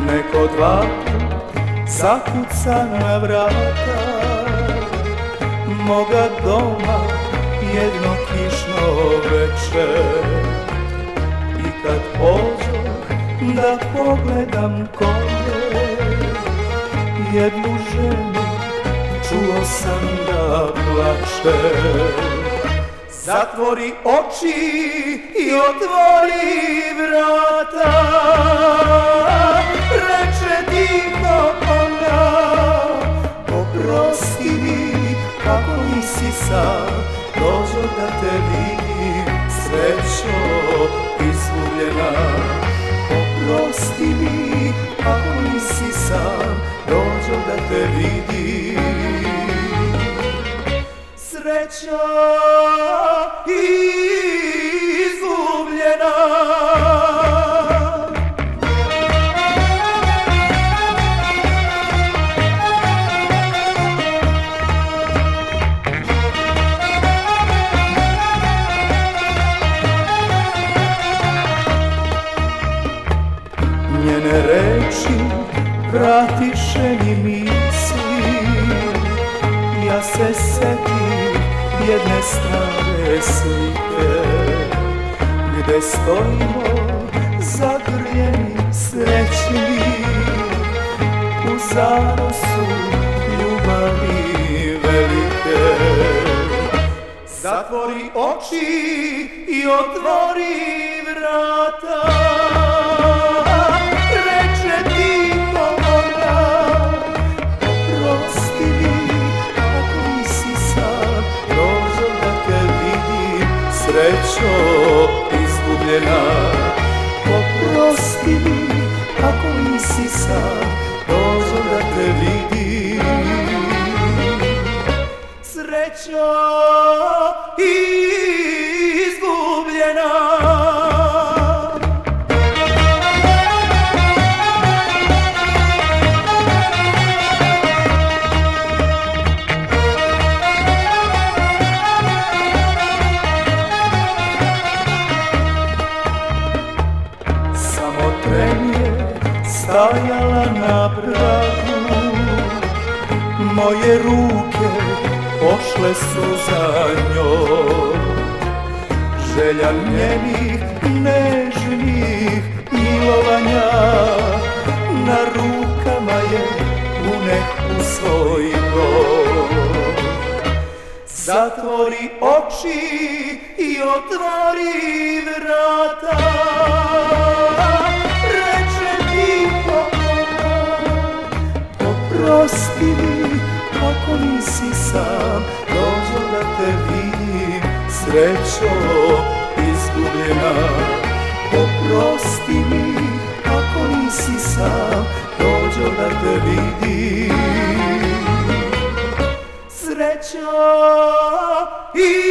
Neko dva zakuca na vrata moga doma jedno kišno večer. I kad pođoh da pogledam kolje, jednu ženu čuo sam da plače. Zatvori oči i otvori vrata, reče tiho ona, oprosti mi kako nisi sam, dođo da te vidim, srećo izgubljena. Oprosti mi kako nisi sam, dođo da te vidim, srećo izgubljena. Njene reči vratiše mi misli, ja se setim jedne stare slike, gde stojimo zagrljeni srećni u zanosu ljubavi velike. Zatvori oči i otvori vrata, reče tiho ona, oprosti mi ako nisi sam, dođo da te vidim, srećo izgubljena. Oprosti mi ako nisi sam, dođo da te vidim, srećo izgubljena. Samo tren je stajala na pragu, moje ruke pošle su za njom. Želja njenih nežnih milovanja na rukama je uneh u svoj dom. Zatvori oči i otvori vrata, reče tiho ona, oprosti mi ako nisi sam, dođo da te vidim, srećo izgubljena. Oprosti mi ako nisi sam, dođo da te vidim, srećo izgubljena.